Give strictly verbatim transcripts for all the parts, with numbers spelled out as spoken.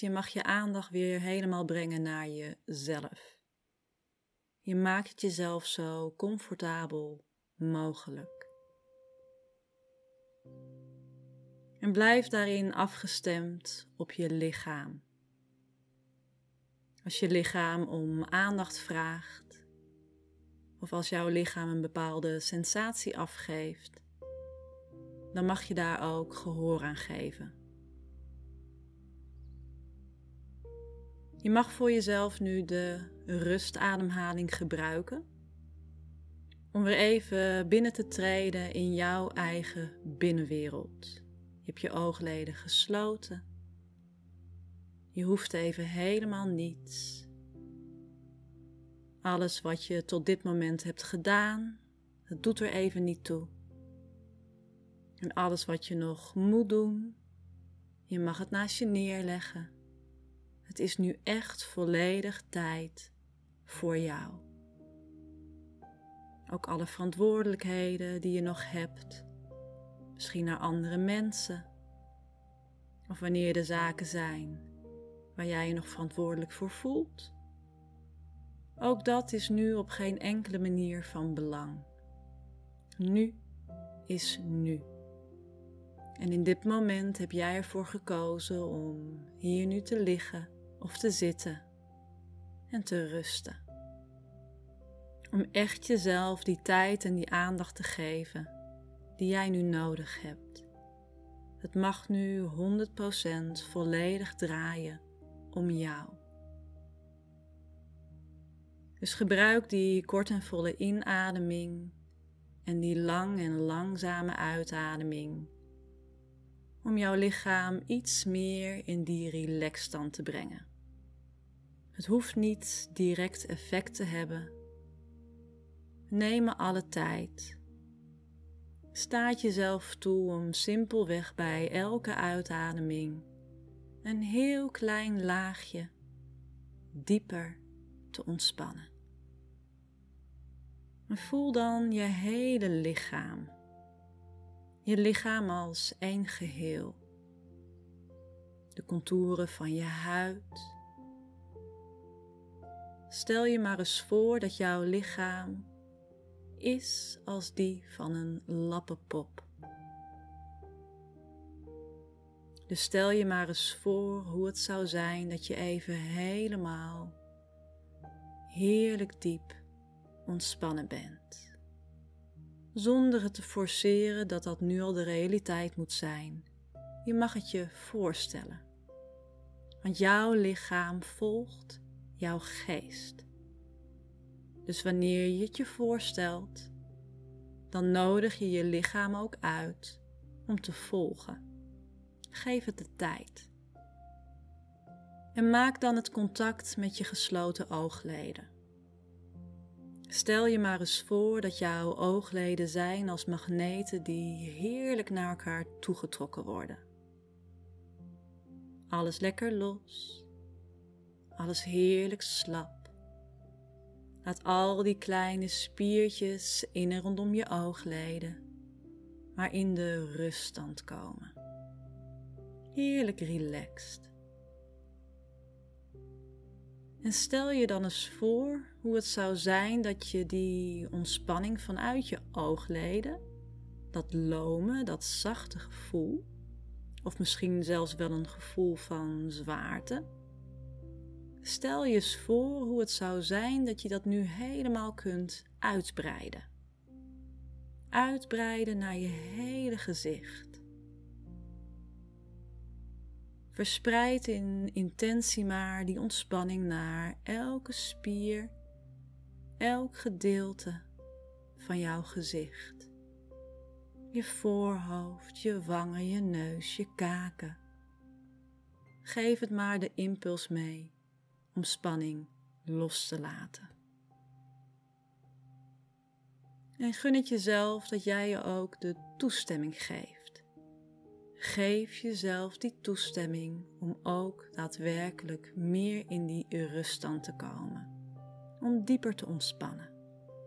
Je mag je aandacht weer helemaal brengen naar jezelf. Je maakt het jezelf zo comfortabel mogelijk. En blijf daarin afgestemd op je lichaam. Als je lichaam om aandacht vraagt, of als jouw lichaam een bepaalde sensatie afgeeft, dan mag je daar ook gehoor aan geven. Je mag voor jezelf nu de rustademhaling gebruiken om weer even binnen te treden in jouw eigen binnenwereld. Je hebt je oogleden gesloten. Je hoeft even helemaal niets. Alles wat je tot dit moment hebt gedaan, dat doet er even niet toe. En alles wat je nog moet doen, je mag het naast je neerleggen. Het is nu echt volledig tijd voor jou. Ook alle verantwoordelijkheden die je nog hebt, misschien naar andere mensen, of wanneer er zaken zijn waar jij je nog verantwoordelijk voor voelt. Ook dat is nu op geen enkele manier van belang. Nu is nu. En in dit moment heb jij ervoor gekozen om hier nu te liggen of te zitten en te rusten. Om echt jezelf die tijd en die aandacht te geven die jij nu nodig hebt. Het mag nu honderd procent volledig draaien om jou. Dus gebruik die kort en volle inademing en die lang en langzame uitademing om jouw lichaam iets meer in die relaxstand te brengen. Het hoeft niet direct effect te hebben. Neem er alle tijd. Staat jezelf toe om simpelweg bij elke uitademing een heel klein laagje dieper te ontspannen. En voel dan je hele lichaam. Je lichaam als één geheel. De contouren van je huid. Stel je maar eens voor dat jouw lichaam is als die van een lappenpop. Dus stel je maar eens voor hoe het zou zijn dat je even helemaal heerlijk diep ontspannen bent. Zonder het te forceren dat dat nu al de realiteit moet zijn. Je mag het je voorstellen. Want jouw lichaam volgt jouw geest. Dus wanneer je het je voorstelt, dan nodig je je lichaam ook uit om te volgen. Geef het de tijd. En maak dan het contact met je gesloten oogleden. Stel je maar eens voor dat jouw oogleden zijn als magneten die heerlijk naar elkaar toegetrokken worden. Alles lekker los. Alles heerlijk slap. Laat al die kleine spiertjes in en rondom je oogleden maar in de ruststand komen. Heerlijk relaxed. En stel je dan eens voor hoe het zou zijn dat je die ontspanning vanuit je oogleden, dat lome, dat zachte gevoel, of misschien zelfs wel een gevoel van zwaarte. Stel je eens voor hoe het zou zijn dat je dat nu helemaal kunt uitbreiden. Uitbreiden naar je hele gezicht. Verspreid in intentie maar die ontspanning naar elke spier, elk gedeelte van jouw gezicht. Je voorhoofd, je wangen, je neus, je kaken. Geef het maar de impuls mee om spanning los te laten. En gun het jezelf dat jij je ook de toestemming geeft. Geef jezelf die toestemming om ook daadwerkelijk meer in die ruststand te komen. Om dieper te ontspannen.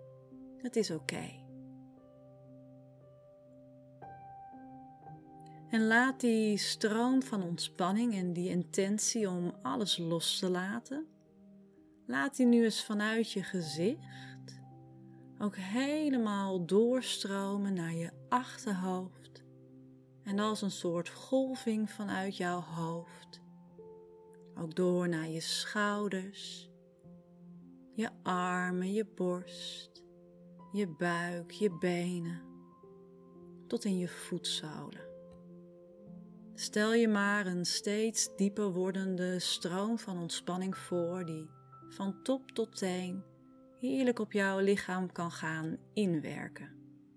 Het is oké. En laat die stroom van ontspanning en die intentie om alles los te laten, laat die nu eens vanuit je gezicht ook helemaal doorstromen naar je achterhoofd. En als een soort golving vanuit jouw hoofd, ook door naar je schouders, je armen, je borst, je buik, je benen, tot in je voetzolen. Stel je maar een steeds dieper wordende stroom van ontspanning voor die van top tot teen heerlijk op jouw lichaam kan gaan inwerken.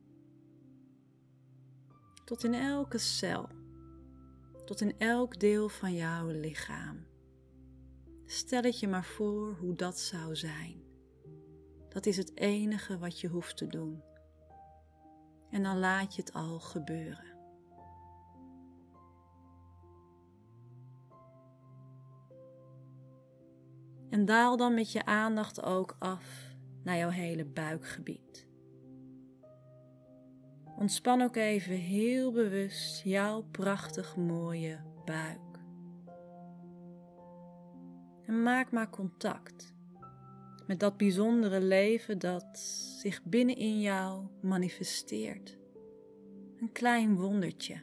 Tot in elke cel, tot in elk deel van jouw lichaam. Stel het je maar voor hoe dat zou zijn. Dat is het enige wat je hoeft te doen. En dan laat je het al gebeuren. En daal dan met je aandacht ook af naar jouw hele buikgebied. Ontspan ook even heel bewust jouw prachtig mooie buik. En maak maar contact met dat bijzondere leven dat zich binnenin jou manifesteert. Een klein wondertje.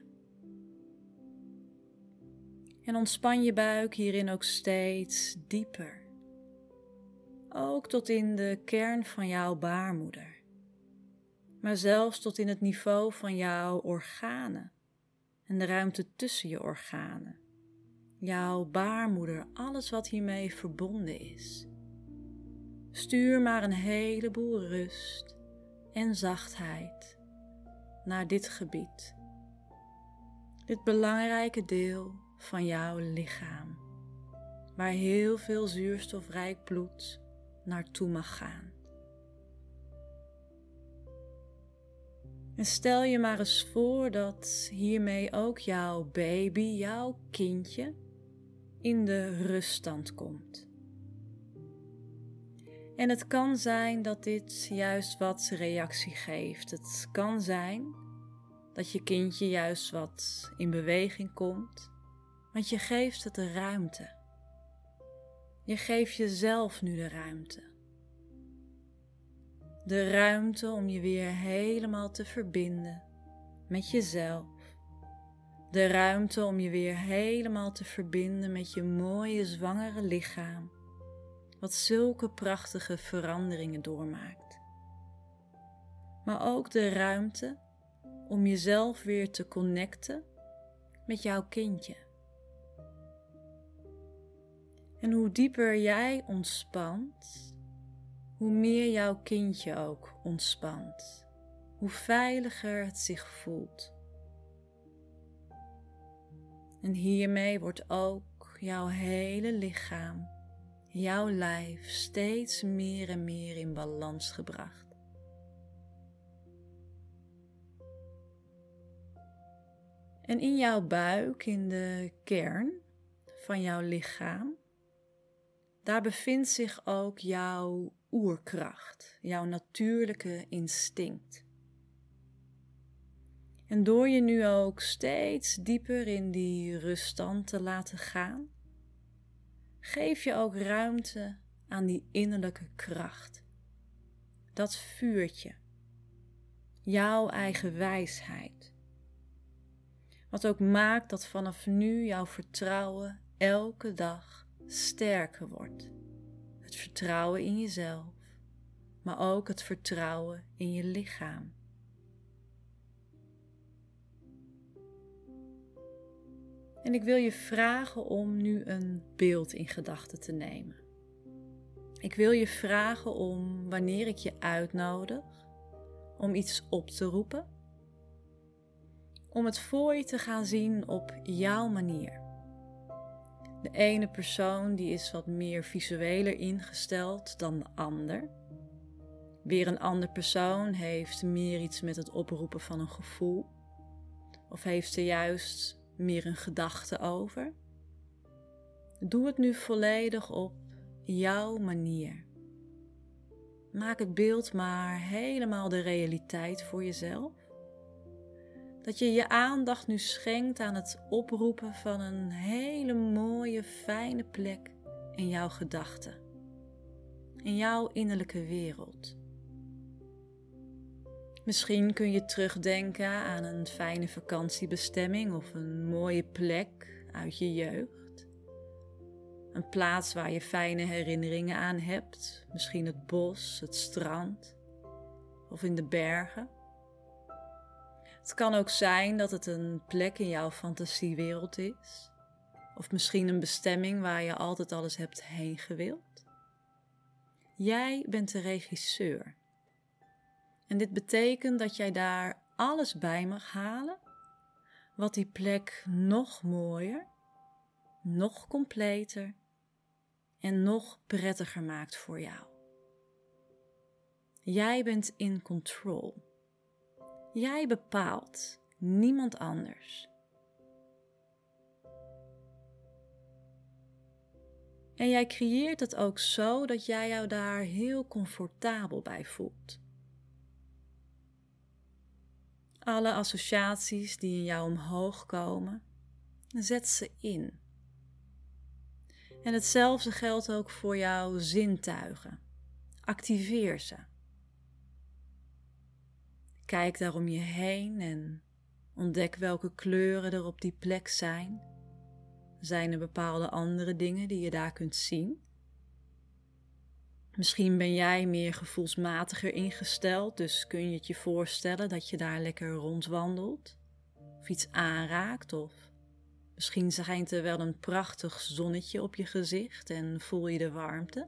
En ontspan je buik hierin ook steeds dieper. Ook tot in de kern van jouw baarmoeder. Maar zelfs tot in het niveau van jouw organen en de ruimte tussen je organen. Jouw baarmoeder, alles wat hiermee verbonden is. Stuur maar een heleboel rust en zachtheid naar dit gebied. Dit belangrijke deel van jouw lichaam, waar heel veel zuurstofrijk bloed naartoe mag gaan. En stel je maar eens voor dat hiermee ook jouw baby, jouw kindje, in de ruststand komt. En het kan zijn dat dit juist wat reactie geeft. Het kan zijn dat je kindje juist wat in beweging komt, want je geeft het de ruimte. Je geeft jezelf nu de ruimte. De ruimte om je weer helemaal te verbinden met jezelf. De ruimte om je weer helemaal te verbinden met je mooie zwangere lichaam, wat zulke prachtige veranderingen doormaakt. Maar ook de ruimte om jezelf weer te connecten met jouw kindje. En hoe dieper jij ontspant, hoe meer jouw kindje ook ontspant. Hoe veiliger het zich voelt. En hiermee wordt ook jouw hele lichaam, jouw lijf steeds meer en meer in balans gebracht. En in jouw buik, in de kern van jouw lichaam, daar bevindt zich ook jouw oerkracht, jouw natuurlijke instinct. En door je nu ook steeds dieper in die ruststand te laten gaan, geef je ook ruimte aan die innerlijke kracht. Dat vuurtje, jouw eigen wijsheid. Wat ook maakt dat vanaf nu jouw vertrouwen elke dag sterker wordt. Het vertrouwen in jezelf, maar ook het vertrouwen in je lichaam. En ik wil je vragen om nu een beeld in gedachten te nemen. Ik wil je vragen om, wanneer ik je uitnodig, om iets op te roepen, om het voor je te gaan zien op jouw manier. De ene persoon die is wat meer visueler ingesteld dan de ander. Weer een andere persoon heeft meer iets met het oproepen van een gevoel. Of heeft er juist meer een gedachte over. Doe het nu volledig op jouw manier. Maak het beeld maar helemaal de realiteit voor jezelf. dat je je aandacht nu schenkt aan het oproepen van een hele mooie, fijne plek in jouw gedachten, in jouw innerlijke wereld. Misschien kun je terugdenken aan een fijne vakantiebestemming of een mooie plek uit je jeugd. Een plaats waar je fijne herinneringen aan hebt, misschien het bos, het strand of in de bergen. Het kan ook zijn dat het een plek in jouw fantasiewereld is, of misschien een bestemming waar je altijd alles hebt heen gewild. Jij bent de regisseur. En dit betekent dat jij daar alles bij mag halen, wat die plek nog mooier, nog completer en nog prettiger maakt voor jou. Jij bent in control. Jij bepaalt, niemand anders. En jij creëert het ook zo dat jij jou daar heel comfortabel bij voelt. Alle associaties die in jou omhoog komen, zet ze in. En hetzelfde geldt ook voor jouw zintuigen. Activeer ze. Kijk daar om je heen en ontdek welke kleuren er op die plek zijn. Zijn er bepaalde andere dingen die je daar kunt zien? Misschien ben jij meer gevoelsmatiger ingesteld, dus kun je het je voorstellen dat je daar lekker rondwandelt of iets aanraakt, of misschien schijnt er wel een prachtig zonnetje op je gezicht en voel je de warmte.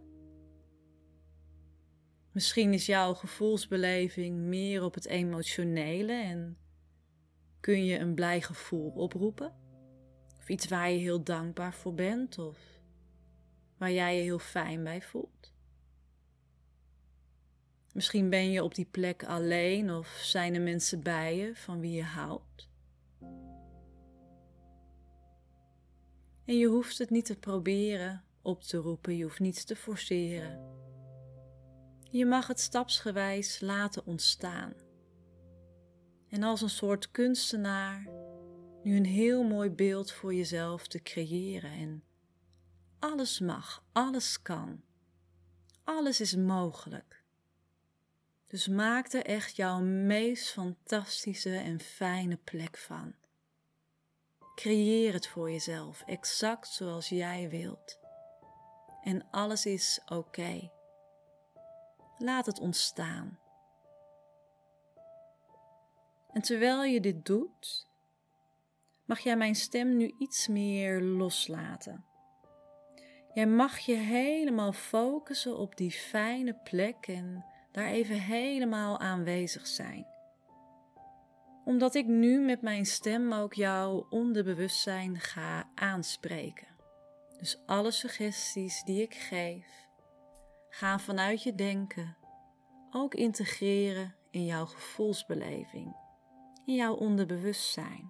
Misschien is jouw gevoelsbeleving meer op het emotionele en kun je een blij gevoel oproepen, of iets waar je heel dankbaar voor bent of waar jij je heel fijn bij voelt. Misschien ben je op die plek alleen of zijn er mensen bij je van wie je houdt. En je hoeft het niet te proberen op te roepen, je hoeft niets te forceren. Je mag het stapsgewijs laten ontstaan. En als een soort kunstenaar nu een heel mooi beeld voor jezelf te creëren. En alles mag, alles kan. Alles is mogelijk. Dus maak er echt jouw meest fantastische en fijne plek van. Creëer het voor jezelf, exact zoals jij wilt. En alles is oké. Laat het ontstaan. En terwijl je dit doet, mag jij mijn stem nu iets meer loslaten. Jij mag je helemaal focussen op die fijne plek en daar even helemaal aanwezig zijn. Omdat ik nu met mijn stem ook jouw onderbewustzijn ga aanspreken. Dus alle suggesties die ik geef, gaan vanuit je denken ook integreren in jouw gevoelsbeleving, in jouw onderbewustzijn.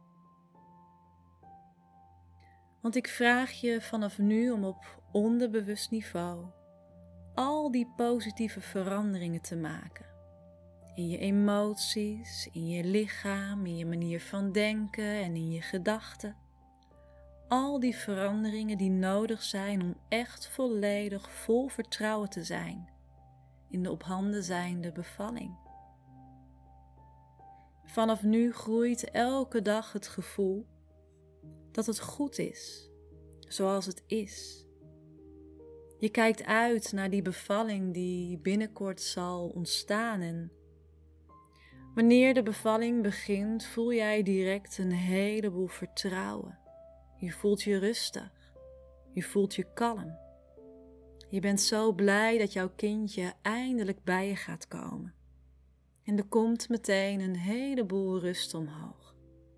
Want ik vraag je vanaf nu om op onderbewust niveau al die positieve veranderingen te maken. In je emoties, in je lichaam, in je manier van denken en in je gedachten. Al die veranderingen die nodig zijn om echt volledig vol vertrouwen te zijn in de op handen zijnde bevalling. Vanaf nu groeit elke dag het gevoel dat het goed is, zoals het is. Je kijkt uit naar die bevalling die binnenkort zal ontstaan en wanneer de bevalling begint voel jij direct een heleboel vertrouwen. Je voelt je rustig, je voelt je kalm. Je bent zo blij dat jouw kindje eindelijk bij je gaat komen. En er komt meteen een heleboel rust omhoog.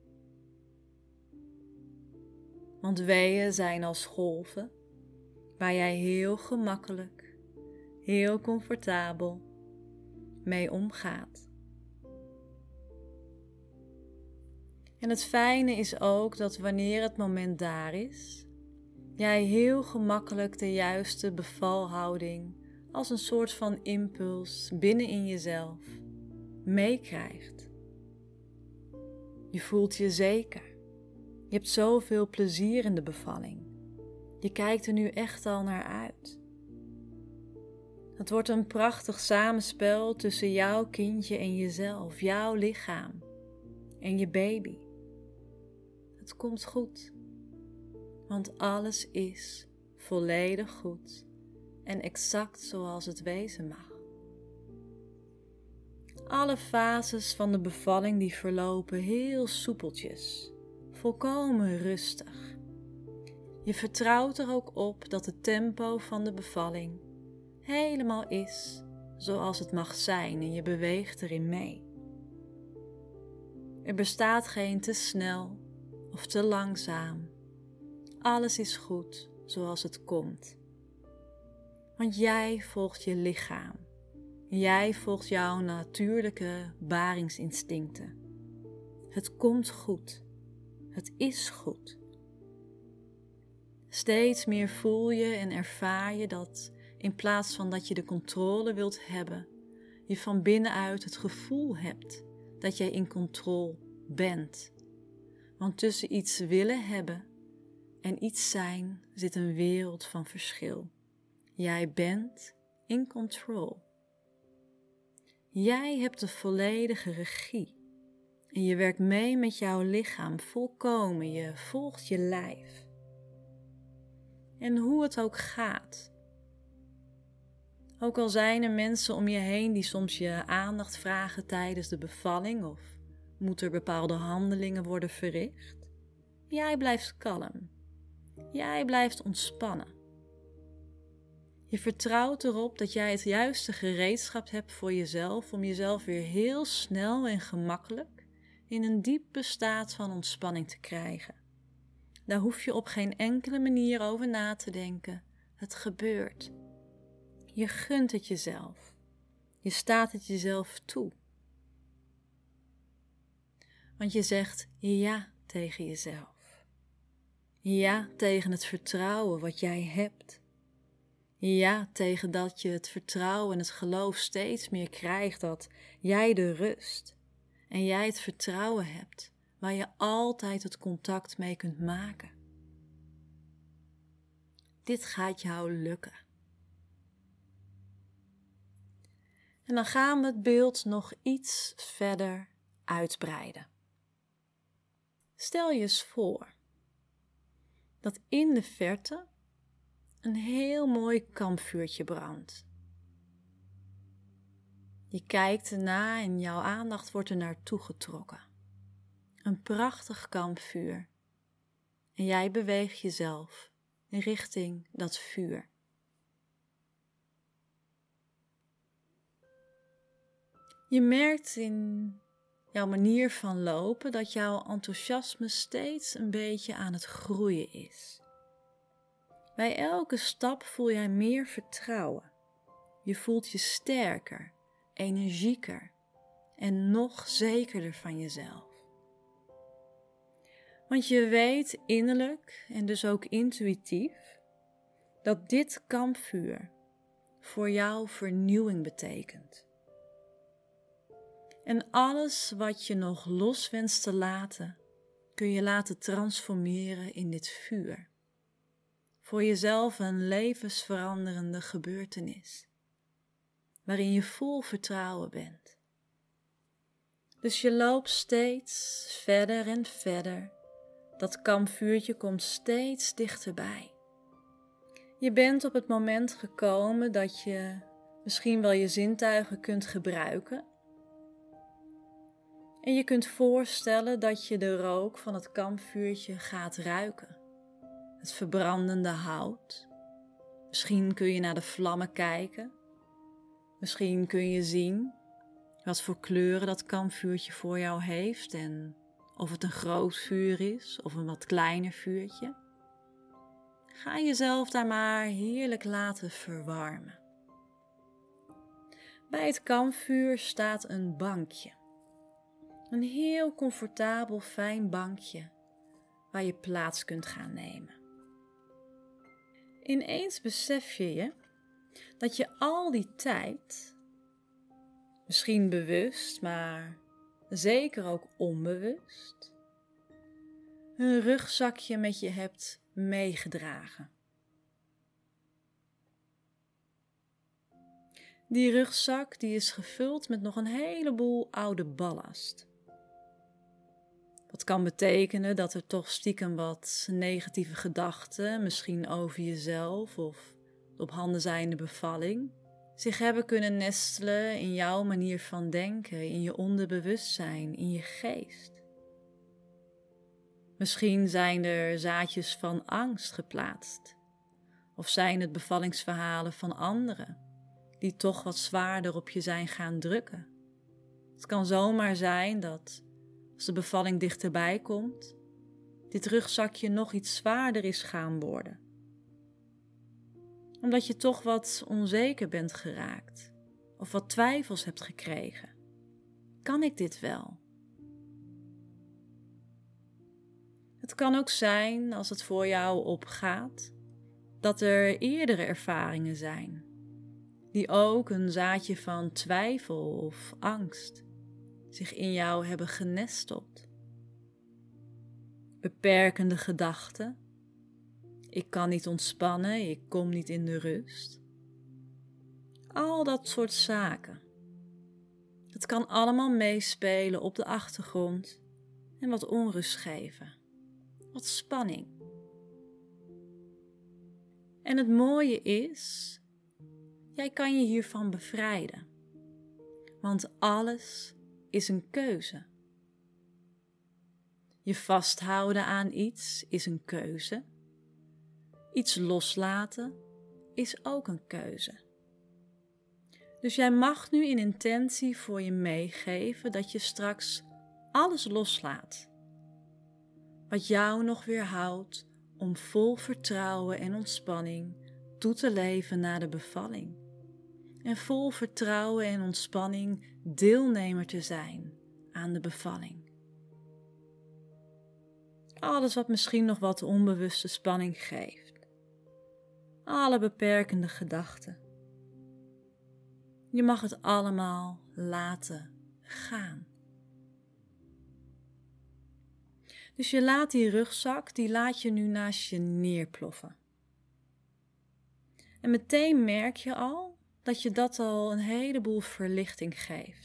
Want weeën zijn als golven, waar jij heel gemakkelijk, heel comfortabel mee omgaat. En het fijne is ook dat wanneer het moment daar is, jij heel gemakkelijk de juiste bevalhouding als een soort van impuls binnen in jezelf meekrijgt. Je voelt je zeker. Je hebt zoveel plezier in de bevalling. Je kijkt er nu echt al naar uit. Het wordt een prachtig samenspel tussen jouw kindje en jezelf, jouw lichaam en je baby. Het komt goed, want alles is volledig goed en exact zoals het wezen mag. Alle fases van de bevalling die verlopen heel soepeltjes, volkomen rustig. Je vertrouwt er ook op dat het tempo van de bevalling helemaal is zoals het mag zijn en je beweegt erin mee. Er bestaat geen te snel of te langzaam. Alles is goed zoals het komt. Want jij volgt je lichaam. Jij volgt jouw natuurlijke baringsinstincten. Het komt goed. Het is goed. Steeds meer voel je en ervaar je dat in plaats van dat je de controle wilt hebben, je van binnenuit het gevoel hebt dat jij in controle bent. Want tussen iets willen hebben en iets zijn zit een wereld van verschil. Jij bent in control. Jij hebt de volledige regie. En je werkt mee met jouw lichaam volkomen. Je volgt je lijf. En hoe het ook gaat. Ook al zijn er mensen om je heen die soms je aandacht vragen tijdens de bevalling of moeten er bepaalde handelingen worden verricht. Jij blijft kalm. Jij blijft ontspannen. Je vertrouwt erop dat jij het juiste gereedschap hebt voor jezelf om jezelf weer heel snel en gemakkelijk in een diepe staat van ontspanning te krijgen. Daar hoef je op geen enkele manier over na te denken. Het gebeurt. Je gunt het jezelf. Je staat het jezelf toe. Want je zegt ja tegen jezelf. Ja tegen het vertrouwen wat jij hebt. Ja tegen dat je het vertrouwen en het geloof steeds meer krijgt dat jij de rust en jij het vertrouwen hebt waar je altijd het contact mee kunt maken. Dit gaat jou lukken. En dan gaan we het beeld nog iets verder uitbreiden. Stel je eens voor dat in de verte een heel mooi kampvuurtje brandt. Je kijkt ernaar en jouw aandacht wordt er naartoe getrokken. Een prachtig kampvuur. En jij beweegt jezelf richting dat vuur. Je merkt in jouw manier van lopen dat jouw enthousiasme steeds een beetje aan het groeien is. Bij elke stap voel jij meer vertrouwen. Je voelt je sterker, energieker en nog zekerder van jezelf. Want je weet innerlijk en dus ook intuïtief dat dit kampvuur voor jou vernieuwing betekent. En alles wat je nog los wenst te laten, kun je laten transformeren in dit vuur. Voor jezelf een levensveranderende gebeurtenis, waarin je vol vertrouwen bent. Dus je loopt steeds verder en verder. Dat kampvuurtje komt steeds dichterbij. Je bent op het moment gekomen dat je misschien wel je zintuigen kunt gebruiken. En je kunt voorstellen dat je de rook van het kampvuurtje gaat ruiken. Het verbrandende hout. Misschien kun je naar de vlammen kijken. Misschien kun je zien wat voor kleuren dat kampvuurtje voor jou heeft en of het een groot vuur is of een wat kleiner vuurtje. Ga jezelf daar maar heerlijk laten verwarmen. Bij het kampvuur staat een bankje. Een heel comfortabel fijn bankje waar je plaats kunt gaan nemen. Ineens besef je je dat je al die tijd, misschien bewust, maar zeker ook onbewust, een rugzakje met je hebt meegedragen. Die rugzak die is gevuld met nog een heleboel oude ballast. Dat kan betekenen dat er toch stiekem wat negatieve gedachten, misschien over jezelf of de op handen zijnde bevalling, zich hebben kunnen nestelen in jouw manier van denken, in je onderbewustzijn, in je geest. Misschien zijn er zaadjes van angst geplaatst, of zijn het bevallingsverhalen van anderen die toch wat zwaarder op je zijn gaan drukken. Het kan zomaar zijn dat, als de bevalling dichterbij komt, dit rugzakje nog iets zwaarder is gaan worden. Omdat je toch wat onzeker bent geraakt, of wat twijfels hebt gekregen. Kan ik dit wel? Het kan ook zijn, als het voor jou opgaat, dat er eerdere ervaringen zijn, die ook een zaadje van twijfel of angst zich in jou hebben genesteld. Beperkende gedachten. Ik kan niet ontspannen, ik kom niet in de rust. Al dat soort zaken. Het kan allemaal meespelen op de achtergrond en wat onrust geven. Wat spanning. En het mooie is, jij kan je hiervan bevrijden. Want alles is een keuze. Je vasthouden aan iets is een keuze. Iets loslaten is ook een keuze. Dus jij mag nu in intentie voor je meegeven dat je straks alles loslaat. Wat jou nog weerhoudt om vol vertrouwen en ontspanning toe te leven na de bevalling. En vol vertrouwen en ontspanning deelnemer te zijn aan de bevalling. Alles wat misschien nog wat onbewuste spanning geeft. Alle beperkende gedachten. Je mag het allemaal laten gaan. Dus je laat die rugzak, die laat je nu naast je neerploffen. En meteen merk je al dat je dat al een heleboel verlichting geeft.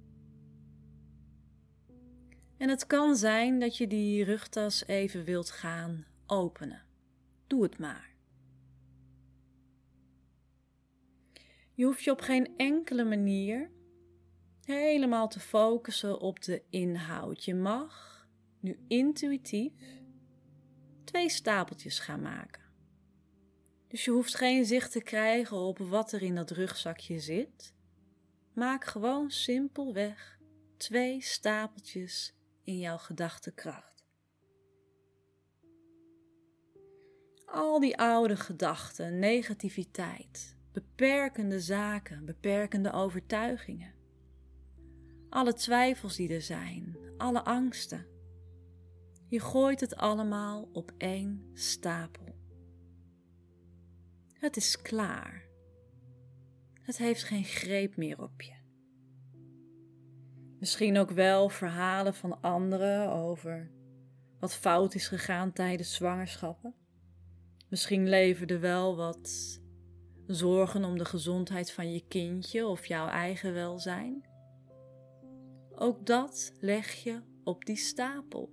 En het kan zijn dat je die rugtas even wilt gaan openen. Doe het maar. Je hoeft je op geen enkele manier helemaal te focussen op de inhoud. Je mag nu intuïtief twee stapeltjes gaan maken. Dus je hoeft geen zicht te krijgen op wat er in dat rugzakje zit. Maak gewoon simpelweg twee stapeltjes in jouw gedachtenkracht. Al die oude gedachten, negativiteit, beperkende zaken, beperkende overtuigingen. Alle twijfels die er zijn, alle angsten. Je gooit het allemaal op één stapel. Het is klaar. Het heeft geen greep meer op je. Misschien ook wel verhalen van anderen over wat fout is gegaan tijdens zwangerschappen. Misschien leverde wel wat zorgen om de gezondheid van je kindje of jouw eigen welzijn. Ook dat leg je op die stapel.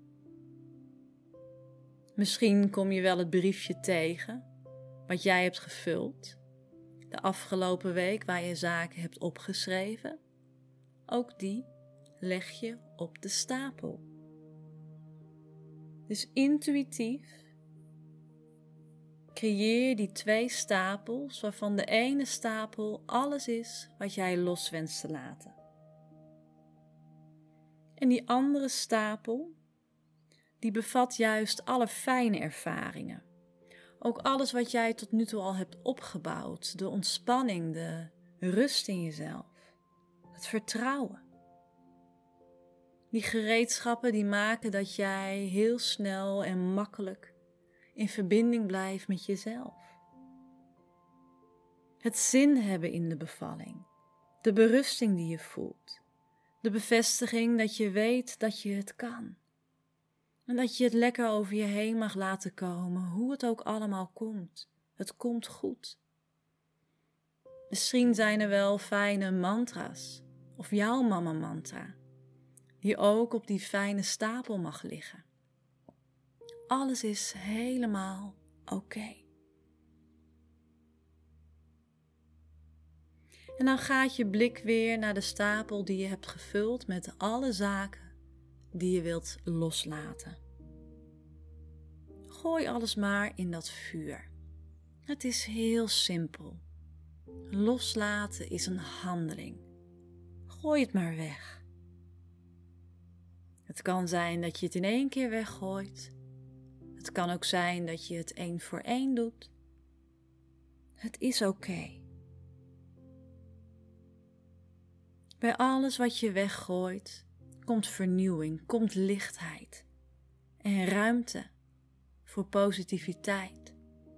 Misschien kom je wel het briefje tegen wat jij hebt gevuld de afgelopen week waar je zaken hebt opgeschreven. Ook die leg je op de stapel. Dus intuïtief creëer die twee stapels waarvan de ene stapel alles is wat jij los wenst te laten. En die andere stapel, die bevat juist alle fijne ervaringen. Ook alles wat jij tot nu toe al hebt opgebouwd. De ontspanning, de rust in jezelf. Het vertrouwen. Die gereedschappen die maken dat jij heel snel en makkelijk in verbinding blijft met jezelf. Het zin hebben in de bevalling. De berusting die je voelt. De bevestiging dat je weet dat je het kan. En dat je het lekker over je heen mag laten komen, hoe het ook allemaal komt. Het komt goed. Misschien zijn er wel fijne mantra's, of jouw mama mantra, die ook op die fijne stapel mag liggen. Alles is helemaal oké. Okay. En dan gaat je blik weer naar de stapel die je hebt gevuld met alle zaken die je wilt loslaten. Gooi alles maar in dat vuur. Het is heel simpel. Loslaten is een handeling. Gooi het maar weg. Het kan zijn dat je het in één keer weggooit. Het kan ook zijn dat je het één voor één doet. Het is oké. Okay. Bij alles wat je weggooit, komt vernieuwing, komt lichtheid en ruimte voor positiviteit.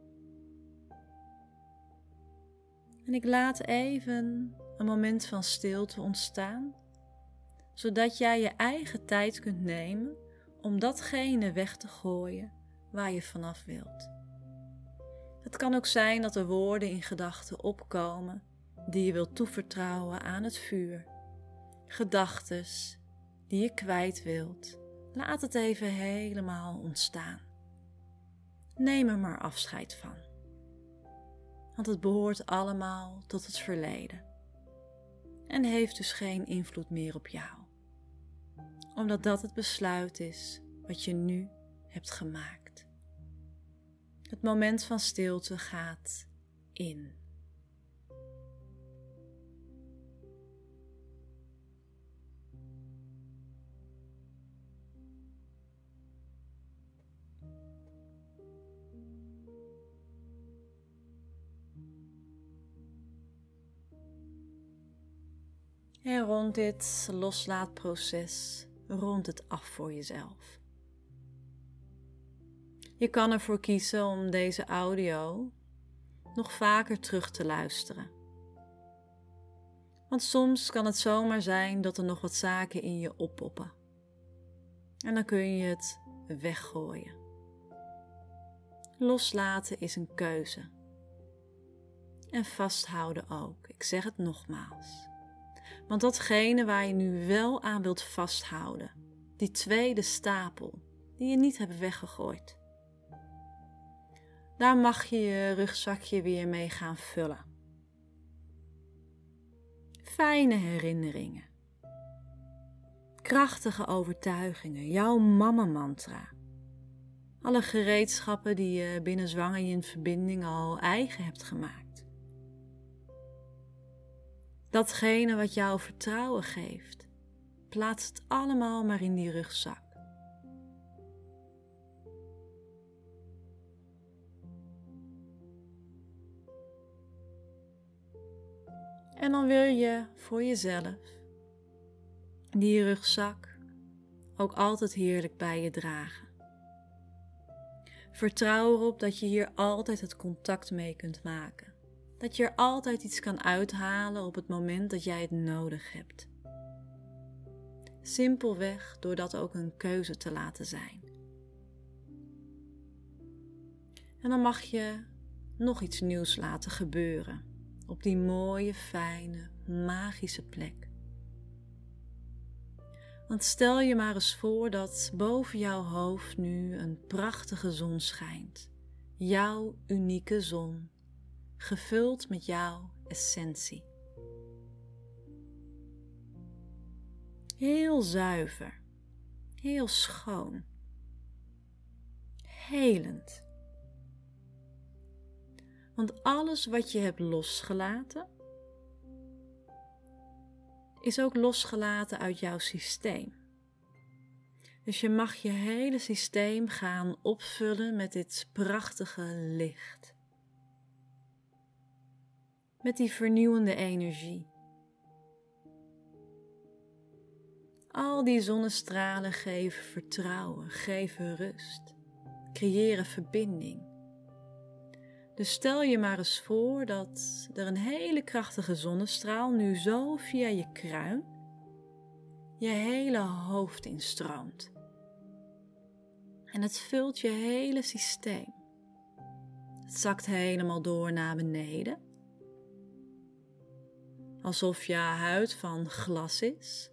En ik laat even een moment van stilte ontstaan, zodat jij je eigen tijd kunt nemen om datgene weg te gooien waar je vanaf wilt. Het kan ook zijn dat er woorden in gedachten opkomen die je wilt toevertrouwen aan het vuur. Gedachtes die je kwijt wilt. Laat het even helemaal ontstaan. Neem er maar afscheid van. Want het behoort allemaal tot het verleden. En heeft dus geen invloed meer op jou. Omdat dat het besluit is wat je nu hebt gemaakt. Het moment van stilte gaat in. En rond dit loslaatproces, rond het af voor jezelf. Je kan ervoor kiezen om deze audio nog vaker terug te luisteren. Want soms kan het zomaar zijn dat er nog wat zaken in je oppoppen. En dan kun je het weggooien. Loslaten is een keuze. En vasthouden ook. Ik zeg het nogmaals. Want datgene waar je nu wel aan wilt vasthouden, die tweede stapel, die je niet hebt weggegooid, daar mag je je rugzakje weer mee gaan vullen. Fijne herinneringen, krachtige overtuigingen, jouw mama-mantra, alle gereedschappen die je binnen Zwanger in Verbinding al eigen hebt gemaakt. Datgene wat jou vertrouwen geeft, plaats het allemaal maar in die rugzak. En dan wil je voor jezelf die rugzak ook altijd heerlijk bij je dragen. Vertrouw erop dat je hier altijd het contact mee kunt maken. Dat je er altijd iets kan uithalen op het moment dat jij het nodig hebt. Simpelweg door dat ook een keuze te laten zijn. En dan mag je nog iets nieuws laten gebeuren op die mooie, fijne, magische plek. Want stel je maar eens voor dat boven jouw hoofd nu een prachtige zon schijnt. Jouw unieke zon. Gevuld met jouw essentie. Heel zuiver, heel schoon, helend. Want alles wat je hebt losgelaten, is ook losgelaten uit jouw systeem. Dus je mag je hele systeem gaan opvullen met dit prachtige licht. Met die vernieuwende energie. Al die zonnestralen geven vertrouwen, geven rust, creëren verbinding. Dus stel je maar eens voor dat er een hele krachtige zonnestraal nu zo via je kruin je hele hoofd instroomt. En het vult je hele systeem. Het zakt helemaal door naar beneden. Alsof je huid van glas is.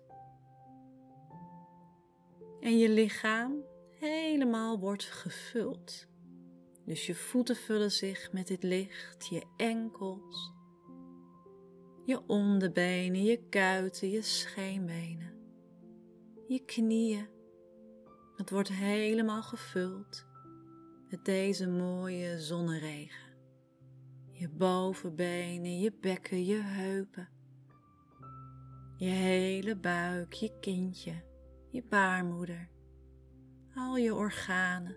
En je lichaam helemaal wordt gevuld. Dus je voeten vullen zich met dit licht, je enkels, je onderbenen, je kuiten, je scheenbenen, je knieën. Het wordt helemaal gevuld met deze mooie zonneregen. Je bovenbenen, je bekken, je heupen, je hele buik, je kindje, je baarmoeder, al je organen,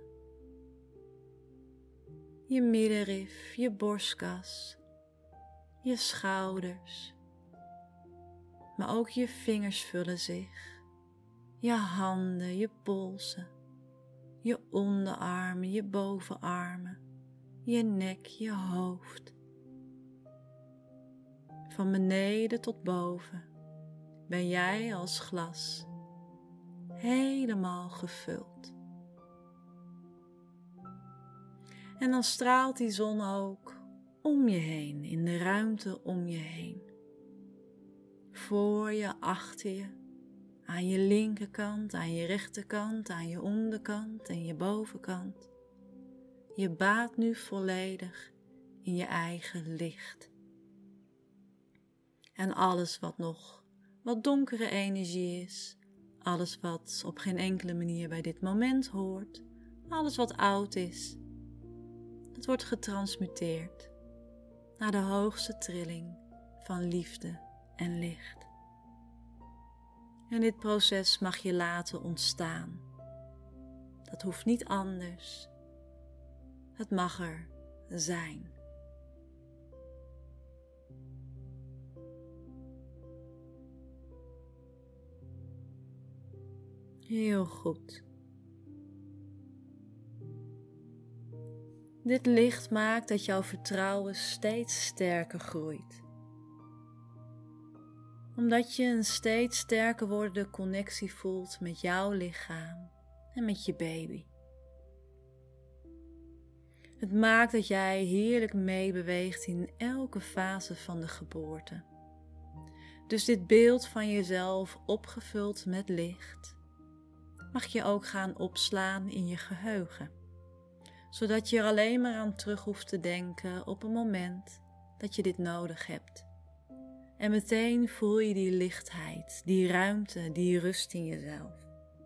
je middenrif, je borstkas, je schouders, maar ook je vingers vullen zich, je handen, je polsen, je onderarmen, je bovenarmen, je nek, je hoofd. Van beneden tot boven ben jij als glas helemaal gevuld. En dan straalt die zon ook om je heen, in de ruimte om je heen. Voor je, achter je, aan je linkerkant, aan je rechterkant, aan je onderkant en je bovenkant. Je baat nu volledig in je eigen licht. En alles wat nog wat donkere energie is, alles wat op geen enkele manier bij dit moment hoort, alles wat oud is, het wordt getransmuteerd naar de hoogste trilling van liefde en licht. En dit proces mag je laten ontstaan. Dat hoeft niet anders. Het mag er zijn. Heel goed. Dit licht maakt dat jouw vertrouwen steeds sterker groeit. Omdat je een steeds sterker wordende connectie voelt met jouw lichaam en met je baby. Het maakt dat jij heerlijk meebeweegt in elke fase van de geboorte. Dus dit beeld van jezelf opgevuld met licht mag je ook gaan opslaan in je geheugen. Zodat je er alleen maar aan terug hoeft te denken op een moment dat je dit nodig hebt. En meteen voel je die lichtheid, die ruimte, die rust in jezelf.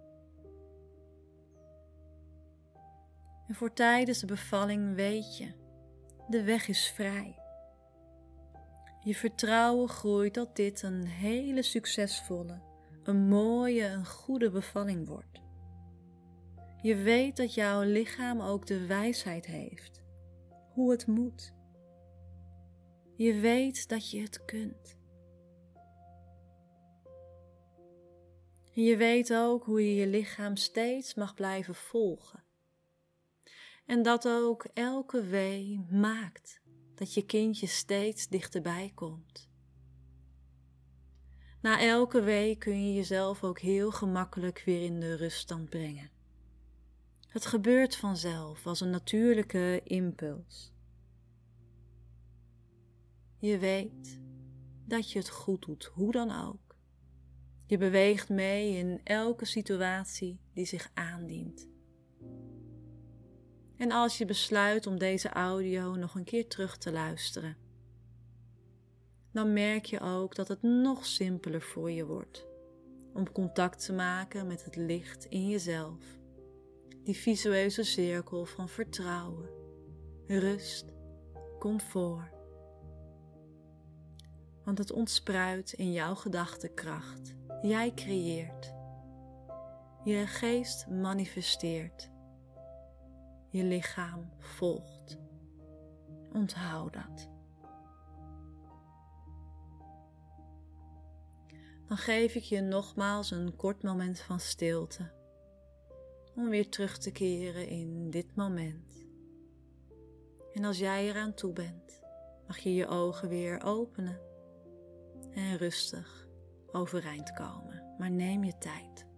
En voor tijdens de bevalling weet je, de weg is vrij. Je vertrouwen groeit dat dit een hele succesvolle, een mooie, een goede bevalling wordt. Je weet dat jouw lichaam ook de wijsheid heeft, hoe het moet. Je weet dat je het kunt. En je weet ook hoe je je lichaam steeds mag blijven volgen. En dat ook elke wee maakt dat je kindje steeds dichterbij komt. Na elke wee kun je jezelf ook heel gemakkelijk weer in de ruststand brengen. Het gebeurt vanzelf als een natuurlijke impuls. Je weet dat je het goed doet, hoe dan ook. Je beweegt mee in elke situatie die zich aandient. En als je besluit om deze audio nog een keer terug te luisteren, dan merk je ook dat het nog simpeler voor je wordt om contact te maken met het licht in jezelf. Die visueuze cirkel van vertrouwen, rust, comfort. Want het ontspruit in jouw gedachtekracht. Jij creëert. Je geest manifesteert. Je lichaam volgt. Onthoud dat. Dan geef ik je nogmaals een kort moment van stilte. Om weer terug te keren in dit moment. En als jij eraan toe bent, mag je je ogen weer openen. En rustig overeind komen. maar neem je tijd.